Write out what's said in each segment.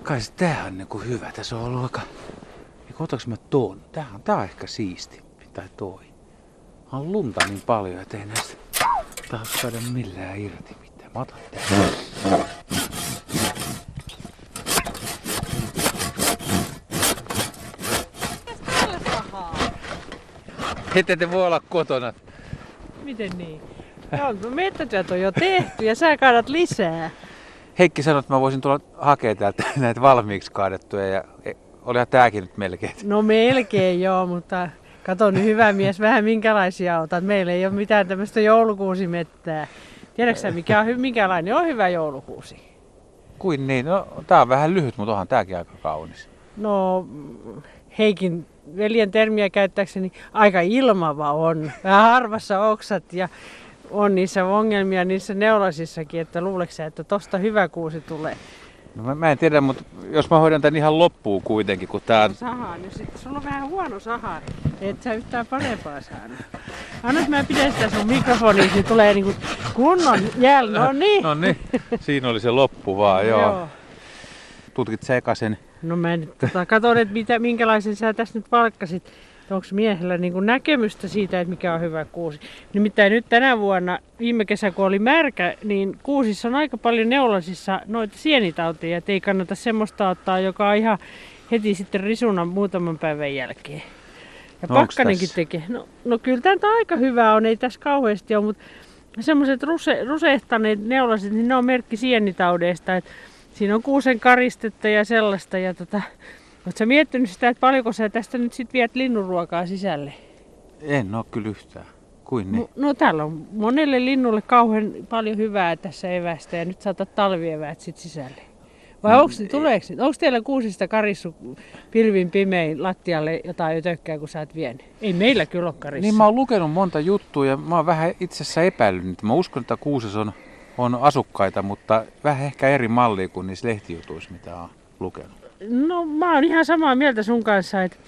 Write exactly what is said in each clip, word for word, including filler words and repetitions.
kai se tää on niinku hyvä. Tässä on ollut aika... Eikö otaks mä tuon? Tää on, tää on ehkä siistimpi tai toi. On lunta niin paljon, ettei näistä tahdo saada millään irti mitään. Mä otan tää. Ette te voi olla kotona. Miten niin? No, mettätyöt on jo tehty ja sä kaadat lisää. Heikki sanoi, että mä voisin tulla hakemaan täältä näitä valmiiksi kaadettuja ja olihan tääkin nyt melkein. No melkein joo, mutta kato nyt hyvä mies, vähän minkälaisia otat. Meillä ei ole mitään tämmöistä joulukuusimettää. Tiedätkö sä mikä on, minkälainen on hyvä joulukuusi? Kuin niin? No tää on vähän lyhyt, mutta onhan tääkin aika kaunis. No Heikin veljen termiä käyttääkseni aika ilmava on. Vähän harvassa oksat ja on niissä ongelmia niissä neulasissakin, että luuleeko sä, että tosta hyvä kuusi tulee? No mä, mä en tiedä, mutta jos mä hoidan tän ihan loppuun kuitenkin, kun tää on... Saha, niin sit sulla on vähän huono saha, et sä yhtään parempaa saanut. Annas mä pidän sitä sun mikrofoniin, niin tulee niinku kunnon jäl, no niin. No niin, siinä oli se loppu vaan, joo. joo. Tutkit sekasen. No mä nyt tota, katon, että mitä, minkälaisen sä tässä nyt valkkasit. Onko miehellä niin kuin näkemystä siitä, että mikä on hyvä kuusi? Nimittäin nyt tänä vuonna, viime kesä kun oli märkä, niin kuusissa on aika paljon neulasissa noita sienitauteja. Et ei kannata semmoista ottaa, joka on ihan heti sitten risuna muutaman päivän jälkeen. Ja no pakkanenkin tekee. No, no kyllä tämä aika hyvä on, ei tässä kauheasti ole, mutta semmoiset ruse, rusehtaneet neulasit, niin ne on merkki sienitaudeista. Et siinä on kuusen karistetta ja sellaista. Ja tota, oletko sä miettinyt sitä, että paljonko sä tästä nyt sit viet linnunruokaa sisälle? En oo kyllä yhtään. Kuin niin? No, no täällä on monelle linnulle kauhean paljon hyvää tässä evästä ja nyt saatat talvieväät sit sisälle. Vai no, onko, tuleeko, onko teillä kuusista karissu pilvin pimein lattialle jotain ötökkää, kun sä oot vienyt? Ei meillä kyllä ole karissu. Niin mä oon lukenut monta juttua ja mä oon vähän itse asiassa epäillyt. Mä uskon, että kuusessa on, on asukkaita, mutta vähän ehkä eri mallia kuin niissä lehtijutuissa, mitä on lukenut. No mä oon ihan samaa mieltä sun kanssa, että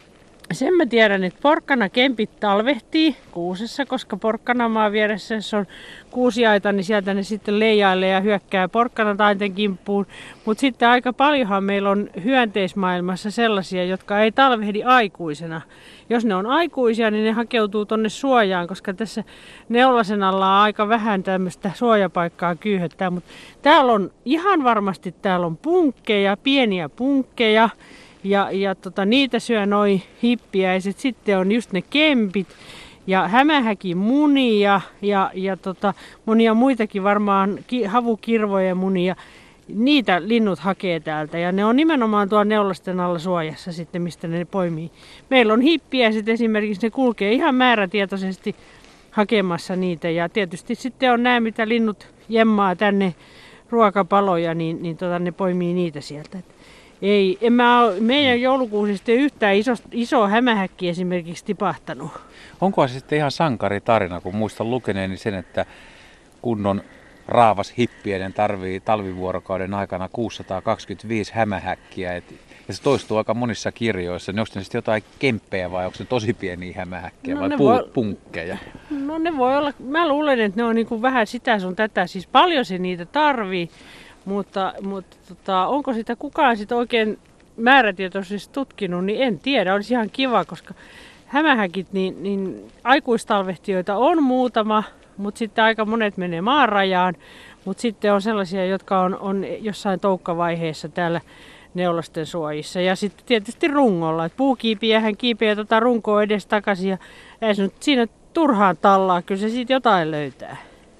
sen mä tiedän, että porkkanakempit talvehtii kuusessa, koska porkkanamaa vieressä, jos on kuusiaita, niin sieltä ne sitten leijailee ja hyökkää porkkanatainten kimppuun. Mutta sitten aika paljonhan meillä on hyönteismaailmassa sellaisia, jotka ei talvehdi aikuisena. Jos ne on aikuisia, niin ne hakeutuu tonne suojaan, koska tässä neulasen alla on aika vähän tämmöistä suojapaikkaa kyyhöttää. Mutta täällä on ihan varmasti täällä on punkkeja, pieniä punkkeja. Ja, ja tota, niitä syö noi hippiäiset. Sitten on just ne kempit ja hämähäkin munia ja, ja tota, monia muitakin varmaan ki, havukirvojen munia. Niitä linnut hakee täältä ja ne on nimenomaan tuolla neulasten alla suojassa sitten, mistä ne poimii. Meillä on hippiäiset esimerkiksi, ne kulkee ihan määrätietoisesti hakemassa niitä ja tietysti sitten on nämä, mitä linnut jemmaa tänne ruokapaloja, niin, niin tota, ne poimii niitä sieltä. Ei, en mä ole meidän joulukuusista yhtään iso, iso hämähäkki esimerkiksi tipahtanut. Onko se sitten ihan sankaritarina, kun muistan lukeneeni sen, että kunnon raavas hippiäinen tarvii talvivuorokauden aikana kuusisataakaksikymmentäviisi hämähäkkiä. Et, ja se toistuu aika monissa kirjoissa. Ne onko ne sitten jotain kemppejä vai onko ne tosi pieniä hämähäkkiä no vai pu- voi... punkkeja? No ne voi olla, mä luulen, että ne on niinku vähän sitä sun tätä. Siis paljon se niitä tarvii. Mutta, mutta tota, onko sitä kukaan sit oikein määrätietoisesti tutkinut, niin en tiedä. Olisi ihan kiva, koska hämähäkit, niin, niin aikuistalvehtijoita on muutama, mutta sitten aika monet menee maanrajaan. Mutta sitten on sellaisia, jotka on, on jossain toukkavaiheessa täällä neulasten suojissa. Ja sitten tietysti rungolla. Et puukiipiähän kiipeää tota runkoa edes takaisin ja ei se nyt siinä turhaan tallaa. Kyllä se siitä jotain löytää.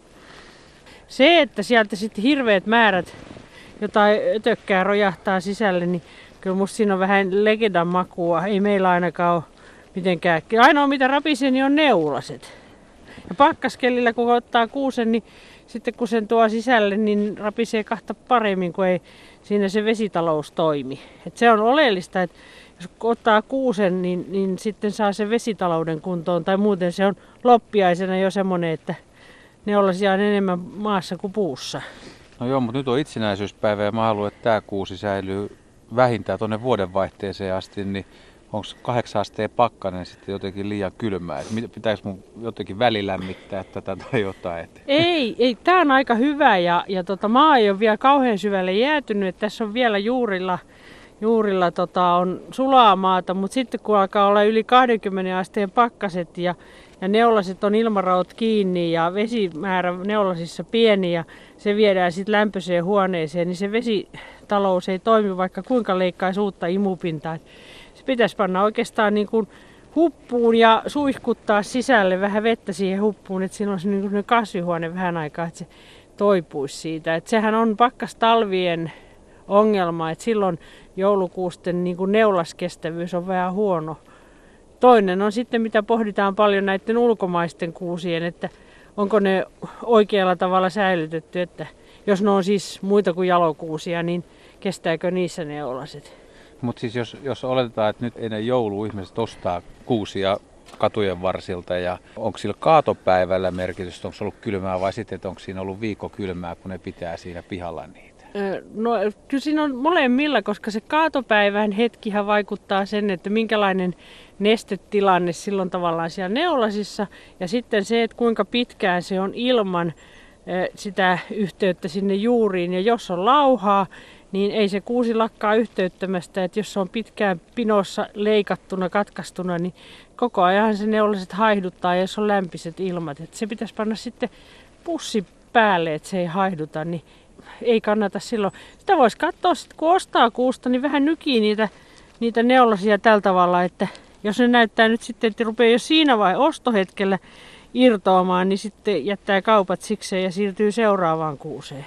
Se, että sieltä sitten hirveät määrät jotain ötökkää rojahtaa sisälle, niin kyllä musta siinä on vähän legendan makua. Ei meillä ainakaan ole mitenkään. Ainoa mitä rapisee, niin on neulaset. Ja pakkaskelillä kun ottaa kuusen, niin sitten kun sen tuo sisälle, niin rapisee kahta paremmin, kun ei siinä se vesitalous toimi. Et se on oleellista, että jos ottaa kuusen, niin, niin sitten saa sen vesitalouden kuntoon. Tai muuten se on loppiaisena jo semmoinen, että neulasia on enemmän maassa kuin puussa. No joo, mutta nyt on itsenäisyyspäivä ja mä haluan, että tämä kuusi säilyy vähintään tuonne vuodenvaihteeseen asti. Niin onko kahdeksan asteen pakkanen sitten jotenkin liian kylmää? Et pitäisi mun jotenkin välilämmittää tätä tai jotain? Et. Ei, ei tämä on aika hyvä ja, ja tota, maa ei ole vielä kauhean syvälle jäätynyt. Et tässä on vielä juurilla, juurilla tota, on sulaa maata, mutta sitten kun alkaa olla yli kaksikymmentä asteen pakkaset ja, ja neulaset on ilmaraut kiinni ja vesimäärä neulasissa pieni ja se viedään sitten lämpöiseen huoneeseen, niin se vesitalous ei toimi vaikka kuinka leikkaisi uutta imupintaa. Se pitäisi panna oikeastaan niin kuin huppuun ja suihkuttaa sisälle vähän vettä siihen huppuun, että siinä olisi niin kuin kasvihuone vähän aikaa, että se toipuisi siitä. Että sehän on pakkastalvien ongelma, että silloin joulukuusten niin kuin neulaskestävyys on vähän huono. Toinen on sitten, mitä pohditaan paljon näiden ulkomaisten kuusien, että onko ne oikealla tavalla säilytetty, että jos ne on siis muita kuin jalokuusia, niin kestääkö niissä neulaset? Mutta siis jos, jos oletetaan, että nyt ennen joulua ihmiset ostaa kuusia katujen varsilta ja onko sillä kaatopäivällä merkitystä, onko se ollut kylmää vai sitten, että onko siinä ollut viikko kylmää, kun ne pitää siinä pihalla niitä? No kyllä siinä on molemmilla, koska se kaatopäivän hetkihän vaikuttaa sen, että minkälainen nestetilanne silloin tavallaan siellä neulasissa ja sitten se, että kuinka pitkään se on ilman sitä yhteyttä sinne juuriin ja jos on lauhaa, niin ei se kuusi lakkaa yhteyttämästä, että jos se on pitkään pinossa leikattuna, katkaistuna, niin koko ajan se neulaset haihduttaa ja jos on lämpiset ilmat. Että se pitäisi panna sitten pussi päälle, että se ei haihduta, niin ei kannata silloin. Sitä voisi katsoa sitten, kun ostaa kuusta, niin vähän nykii niitä, niitä neulasia tällä tavalla, että jos ne näyttää nyt sitten, että rupeaa jo siinä vai ostohetkellä irtoamaan, niin sitten jättää kaupat sikseen ja siirtyy seuraavaan kuuseen.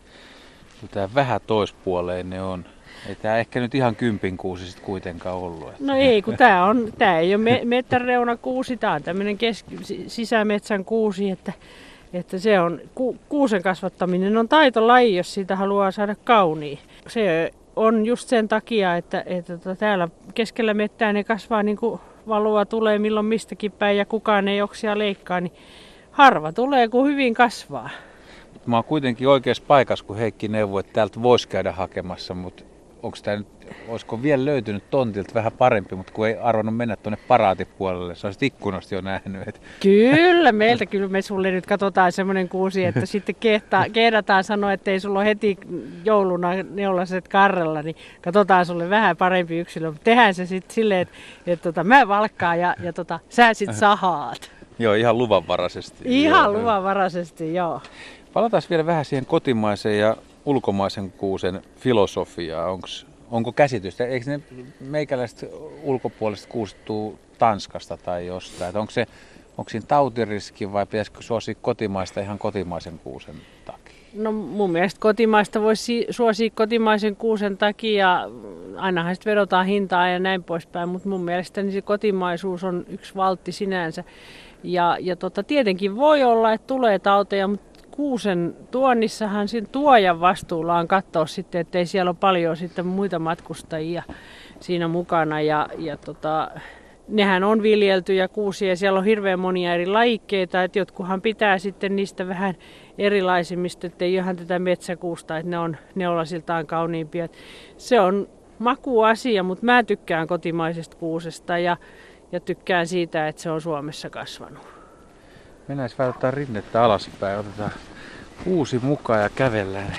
Tämä vähän toispuoleen ne on. Ei tämä ehkä nyt ihan kympin kuusi sitten kuitenkaan ollut. Että. No ei, kun tämä, on, tämä ei ole me, metsänreunakuusi, tämä on tämmöinen keski, sisämetsän kuusi, että, että se on, ku, kuusen kasvattaminen on taitolaji, jos siitä haluaa saada kauniin. Se on just sen takia, että, että tota, täällä keskellä mettää ne kasvaa niin kuin valua tulee milloin mistäkin päin ja kukaan ei oksia leikkaa, niin harva tulee, kun hyvin kasvaa. Mä oon kuitenkin oikeassa paikassa, kun Heikki neuvoi, että täältä voisi käydä hakemassa, mutta onko tämä nyt, olisiko vielä löytynyt tontilta vähän parempi, mutta kun ei arvannut mennä tuonne paraatipuolelle, se olisi ikkunasta jo nähnyt. Että. Kyllä, meiltä kyllä me sulle nyt katsotaan semmoinen kuusi, että sitten kehtaa, kehdataan sanoa, että ei sulla ole heti jouluna neulaset karrella, niin katsotaan sulle vähän parempi yksilö. Tehdään se sitten silleen, että, että tota, mä valkkaan ja, ja tota, sä sitten sahaat. Joo, ihan luvanvaraisesti. Ihan joo. luvanvaraisesti, joo. Palataan vielä vähän siihen kotimaisen ja ulkomaisen kuusen filosofiaa. Onks, onko käsitystä? Eikö ne meikäläiset ulkopuoliset kuuset tuu Tanskasta tai jostain? Et onko, se, onko siinä tautiriski vai pitäisikö suosia kotimaista ihan kotimaisen kuusen takia? No mun mielestä kotimaista voisi suosia kotimaisen kuusen takia. Ainahan sitten vedotaan hintaa ja näin poispäin, mutta mun mielestä niin se kotimaisuus on yksi valtti sinänsä. Ja, ja tota, tietenkin voi olla, että tulee tauteja, mutta kuusen tuonnissahan siinä tuojan vastuulla on katsoa sitten, ettei siellä ole paljon sitten muita matkustajia siinä mukana. Ja, ja tota, nehän on viljeltyjä kuusia ja siellä on hirveän monia eri lajikkeita, että jotkuhan pitää sitten niistä vähän erilaisimmista, ettei ihan tätä metsäkuusta, että ne on neulasiltaan kauniimpia. Se on makuasia, mutta mä tykkään kotimaisesta kuusesta ja, ja tykkään siitä, että se on Suomessa kasvanut. Mennään vähän ottaa rinnettä alaspäin, otetaan kuusi mukaan ja kävellään.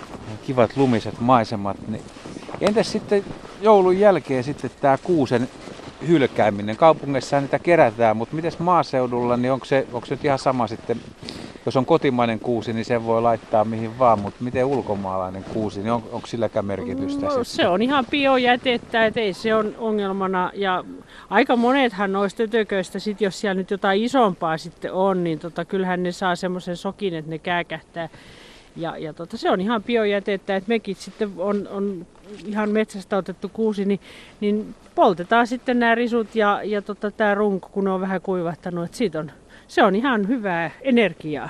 Kivat lumiset maisemat. Niin. Entäs sitten joulun jälkeen sitten tämä kuusen hylkääminen? Kaupungeissa niitä kerätään, mutta mites maaseudulla, niin onko se, onko se nyt ihan sama sitten, jos on kotimainen kuusi, niin sen voi laittaa mihin vaan, mutta miten ulkomaalainen kuusi, niin on, onko silläkään merkitystä? No, sitten? Se on ihan biojätettä, että ei se on ongelmana. Ja aika monethan noista tötököistä, sit jos siellä nyt jotain isompaa sitten on, niin tota, kyllähän ne saa semmoisen sokin, että ne kääkähtää. Ja, ja tota, se on ihan biojätettä, että mekin sitten on, on ihan metsästä otettu kuusi, niin, niin poltetaan sitten nämä risut ja, ja tota, tämä runko, kun on vähän kuivahtanut. Että siitä on, se on ihan hyvää energiaa.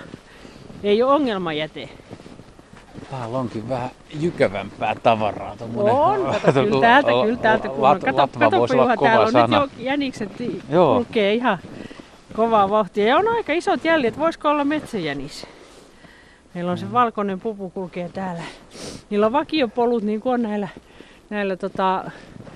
Ei ole ongelmajäte. Täällä onkin vähän jykävämpää tavaraa. On, kato, kyllä täältä, kyllä täältä. Lat, kato, latva kato, voisi olla Juha, kova täällä sana. on nyt jo jänikset Joo. kulkee ihan kovaa vauhtia. Ja on aika isot jäljet, voisiko olla metsäjänis? Meillä on se valkoinen pupu kulkee täällä. Niillä on vakiopolut niin kuin on näillä, näillä tota,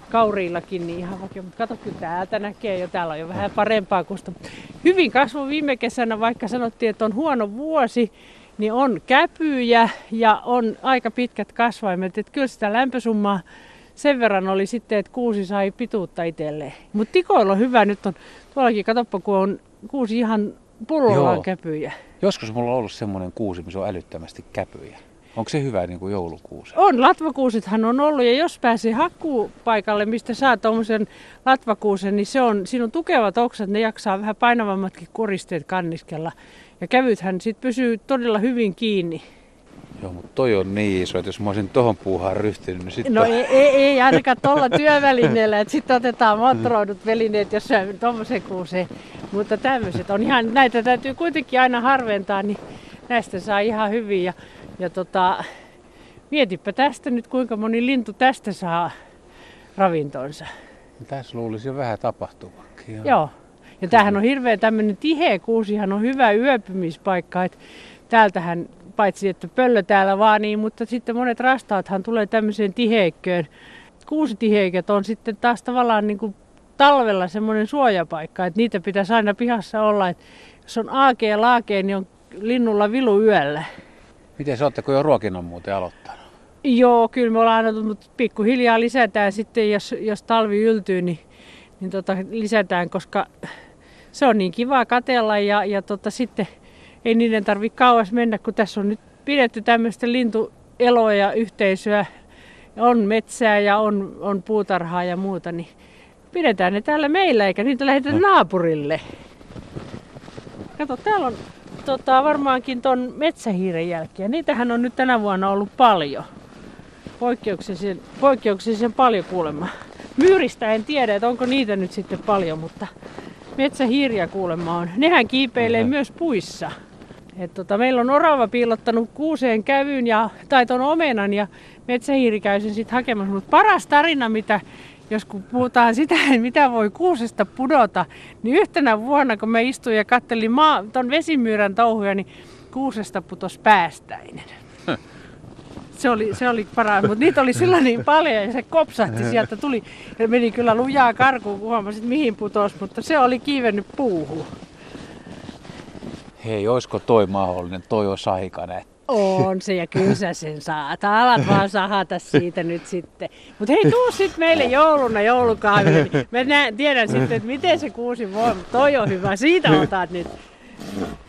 kauriillakin niin ihan vakio. Mutta kato, kyllä täältä näkee jo, täällä on jo vähän parempaa kusta. Hyvin kasvoi viime kesänä, vaikka sanottiin, että on huono vuosi, niin on käpyjä ja on aika pitkät kasvaimet. Että kyllä sitä lämpösummaa sen verran oli sitten, että kuusi sai pituutta itselleen. Mutta tikoilla on hyvä, nyt on tuollakin, katsoppa, kun on kuusi ihan pullollaan käpyjä. Joskus mulla on ollut semmoinen kuusi, missä on älyttömästi käpyjä. Onko se hyvä niin kuin joulukuusi? On, latvakuusethan on ollut, ja jos pääsee hakkuupaikalle, mistä saa tuommoisen latvakuusen, niin se on, siinä on tukevat oksat, ne jaksaa vähän painavammatkin koristeet kanniskella. Ja kävythän sit pysyy todella hyvin kiinni. Joo, mutta toi on niin iso, että jos mä olisin tohon puuhaan ryhtynyt, niin sitten... No ei, ei, ei ainakaan tuolla työvälineellä, että sitten otetaan moottoroidut välineet, jos syö tuommoisen kuuseen. Mutta tämmöiset on ihan, näitä täytyy kuitenkin aina harventaa, niin näistä saa ihan hyvin. Ja, ja tota, mietipä tästä nyt, kuinka moni lintu tästä saa ravintonsa. Tässä luulisi jo vähän tapahtuvakin. Joo. Joo. Ja tämähän on hirveän tämmöinen tiheä kuusihan on hyvä yöpymispaikka, että täältähän paitsi että pöllö täällä vaan niin, mutta sitten monet rastaathan tulee tämmöiseen tiheikköön. Kuusitiheiköt on sitten taas tavallaan niin kuin talvella semmoinen suojapaikka, että niitä pitäisi aina pihassa olla, että jos on aakea ja laakea, niin on linnulla vilu yöllä. Miten sä ootteko jo ruokinnan muuten aloittanut? Joo, kyllä me ollaan aina, mutta pikkuhiljaa lisätään sitten, jos, jos talvi yltyy, niin, niin tota, lisätään, koska se on niin kivaa katsella ja, ja tota, sitten ei niiden tarvitse kauas mennä, kun tässä on nyt pidetty tämmöistä lintueloa ja yhteisöä. On metsää ja on, on puutarhaa ja muuta, niin pidetään ne täällä meillä eikä niitä lähetetä naapurille. Kato, täällä on tota, varmaankin ton metsähiiren jälkiä. Niitähän on nyt tänä vuonna ollut paljon. Poikkeuksellisen, poikkeuksellisen paljon kuulemma. Myyristä en tiedä, että onko niitä nyt sitten paljon, mutta metsähiiriä kuulemma on. Nehän kiipeilee Aha. myös puissa. Et tota, meillä on orava piilottanut kuuseen kävyn ja, tai ton omenan ja metsähiiri käy sen sitten hakemassa. Mutta paras tarina, mitä, jos kun puhutaan sitä, mitä voi kuusesta pudota, niin yhtenä vuonna, kun mä istuin ja kattelin maa, ton vesimyyrän touhuja, niin kuusesta putos päästäinen. Se oli, se oli paras, mutta niitä oli silloin niin paljon ja se kopsahti sieltä, tuli ja meni kyllä lujaa karkuun, kun huomasit mihin putos, mutta se oli kiivennyt puuhun. Hei, olisiko toi mahdollinen? Toi olisi aika näet. On se ja kyllä sä sen saat. Alat vaan sahata siitä nyt sitten. Mutta hei, tuu sitten meille jouluna joulukahville. Mä näen, tiedän sitten, että miten se kuusi voi, mutta toi on hyvä. Siitä otat nyt.